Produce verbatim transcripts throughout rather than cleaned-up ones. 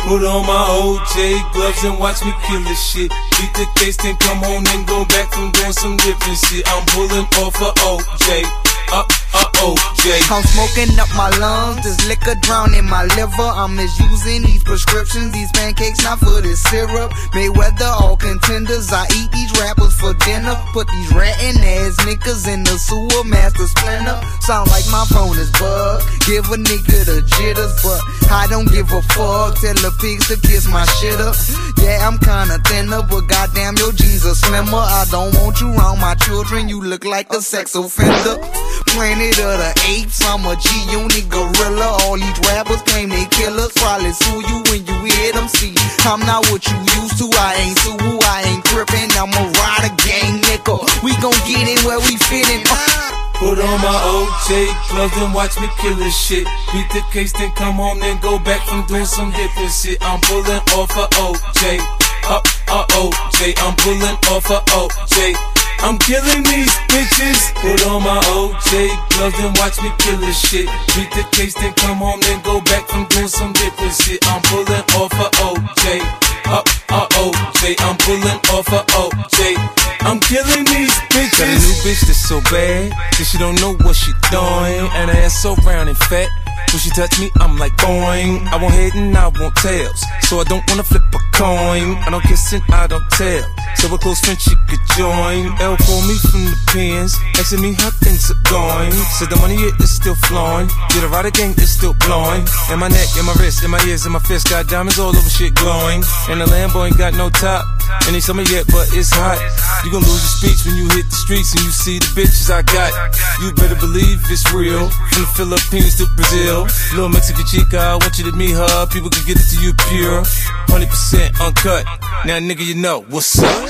Put on my O J gloves and watch me kill this shit. Beat the case, then come home and go back from doing some different shit. I'm pulling off a O J. Uh, uh, O J. I'm smoking up my lungs, this liquor drowning my liver. I'm misusing these prescriptions, these pancakes not for this syrup. Mayweather, all contenders, I eat these rappers for dinner. Put these ratting ass niggas in the sewer, master splinter. Sound like my phone is bugged, give a nigga the jitters, but I don't give a fuck. Tell the pigs to kiss my shit up. Yeah, I'm kinda thinner, but goddamn your Jesus slimmer. I don't want you around my children, you look like a sex offender. Planet of the apes, I'm a G-Unit gorilla. All these rappers claim they killers, probably sue you when you hear them. See, I'm not what you used to, I ain't Suwu, I ain't crippin'. I'm a rider gang nigga, we gon' get in where we fit in. uh. Put on my O J gloves and watch me kill this shit. Beat the case, then come home and go back from doing some different shit. I'm pulling off a O J, uh, uh, O J. I'm pulling off a O J. I'm killing these bitches. Put on my O J gloves and watch me kill this shit. Beat the case, then come home and go back from doing some different shit. I'm pulling off a O J, uh, uh, O J. I'm pulling off a O J. I'm killing these bitches. Got a new bitch that's so bad that she don't know what she doing, and her ass so round and fat. When she touch me, I'm like boing. I want head and I want tails, so I don't wanna flip a coin. I don't kiss and I don't tell, so a close friend she could join. L called me from the pins, asking me how things are going. Said the money it is still flowing, yeah, the rider gang is still blowing. In my neck, in my wrist, in my ears, in my fist, got diamonds all over shit glowing. And the Lambo ain't got no top, and ain't summer yet, but it's hot. You gon' lose your speech when you hit the streets and you see the bitches I got. You better believe it's real, from the Philippines to Brazil. Little Mexican chica, I want you to meet her. People can get it to you pure, one hundred percent uncut. Now nigga, you know what's up.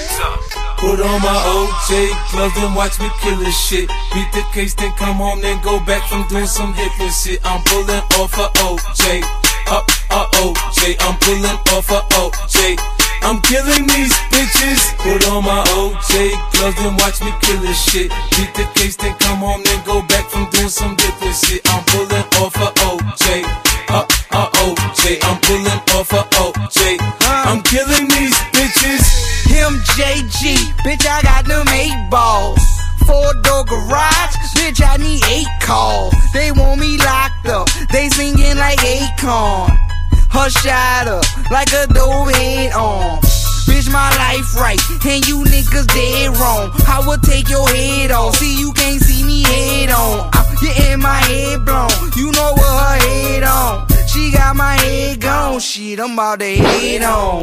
Put on my O J gloves and watch me kill this shit. Beat the case, then come home, then go back from doing some different shit. I'm pulling off a O J, uh, uh, O J. I'm pulling off a O J. I'm killing these bitches. Put on my O J gloves and watch me kill this shit. Beat the case, then come home, then go back from doing some different shit. I'm pulling off a O J, uh, uh, O J. I'm pulling off a O J. I'm killing these bitches. M J G, bitch, I got them eight balls. Four door garage, bitch, I need eight calls. They want me locked up, they singing like Akon. Her shot up like a dope head on. Bitch, my life right, and you niggas dead wrong. I will take your head off, see you can't see me head on. I'm getting my head blown, you know what her head on. She got my head gone, shit, I'm about to head on.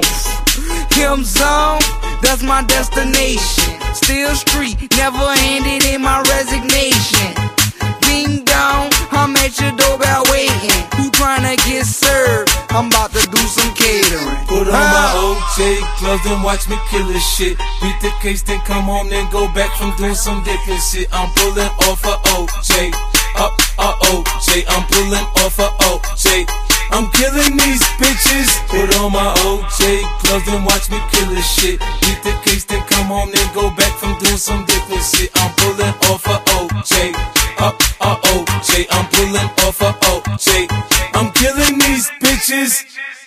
Kim Zone, that's my destination. Still street, never handed in my resignation. Ding dong, I'm at your doorbell waiting. Who tryna get served? I'm about to do some catering. Put on my O J gloves and watch me kill this shit. Beat the case, then come home, then go back from doing some different shit. I'm pulling off a O J, uh, uh, O J. I'm pulling off a O J. I'm killing these bitches. Put on my O J gloves and watch me kill this shit. Beat the case, then come home, then go back from doing some different shit. I'm pulling off a O J, uh, uh, O J. I'm pulling off a O J. I'm killing these bitches.